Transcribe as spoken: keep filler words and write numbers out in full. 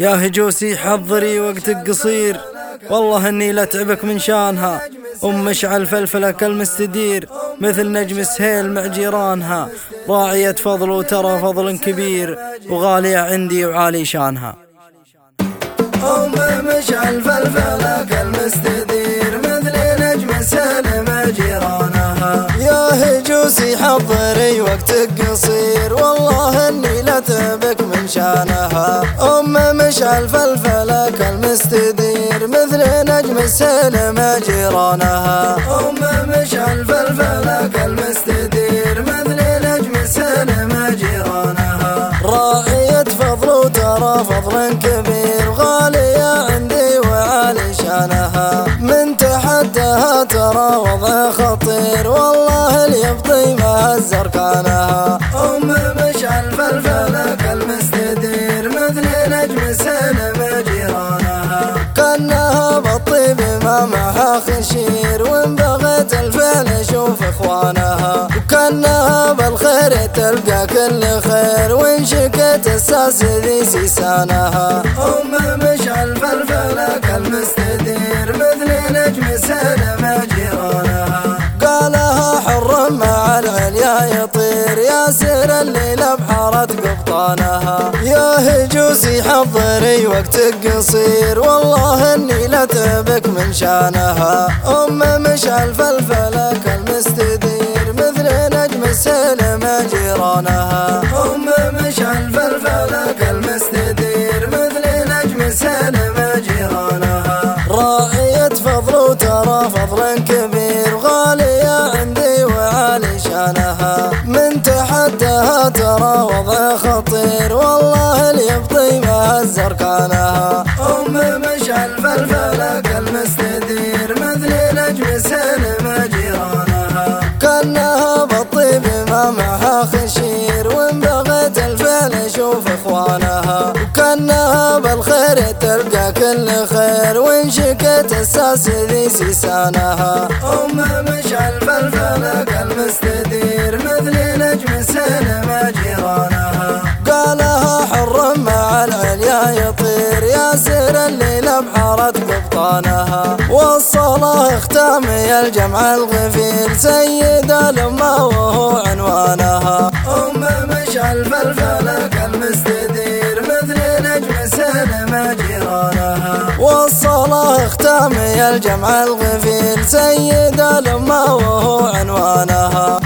يا هجوسي حضري وقتك قصير، والله اني لاتعبك من شانها. ام مشعل فلفلك المستدير، مثل نجم سهيل مع جيرانها. راعية فضل وترى فضل كبير، وغالية عندي وعالي شانها. ام مشعل فلفلك المستدير، مثل نجم سهيل مع جيرانها. يا هجوسي حضري وقتك قصير، والله اني لاتعبك من شانها. ام مشعل فلفلك المستدير، مثل نجم سهيل مع جيرانها. ام مشعل فلفلك المستدير، مثل نجم سهيل مع جيرانها. راعية فضل وترى فضل كبير، وغالية عندي وعالي شانها. من تحدها ترى وضع خطير، والله اللي يبطي ما هزر كانها. ام مشعل فلفلك المستدير، مثل نجم سهيل مع جيرانها. كانها بالطيب ما معها خشير، وان بغت الفعل شوف اخوانها. وكانها بالخير تلقى كل خير، وان شكت الساس ذي سيسانها. ام مشعل فلفلك المستدير، مثل نجم سهيل مع جيرانها. قالها حر مع العليا يطير، يا سر الليل بحارة قبطانها. يا هجوسي حضري وقتك قصير، والله اني لاتعبك من شانها. ام مشعل فلفلك المستدير، مثل نجم سهيل مع جيرانها. ام مشعل فلفلك المستدير، مثل نجم سهيل مع جيرانها. راعية فضل وترى فضل كبير، وغالية عندي وعالي شانها. من تحدها ترى وضع خطير، والله اللي يبطي ما هزر كانها. ام مشعل فلفلك المستدير، مثل نجم سهيل مع جيرانها. كانها بالطيب ما معها خشير، وان بغت الفعل شوف اخوانها. وكانها بالخير تلقى كل خير، وان شكت الساس ذي سيسانها. ام مشعل فلفلك المستدير، مثل نجم سهيل مع جيرانها. قالها حر مع العليا يطير، يا سر الليل بحارة قبطانها. والصلاة ختامي الجمع الغفير، سيد الأمة وهو عنوانها. ام مشعل فلفلك المستدير، مثل نجم سهيل مع جيرانها. والصلاة ختامي الجمع الغفير، سيد الأمة وهو عنوانها.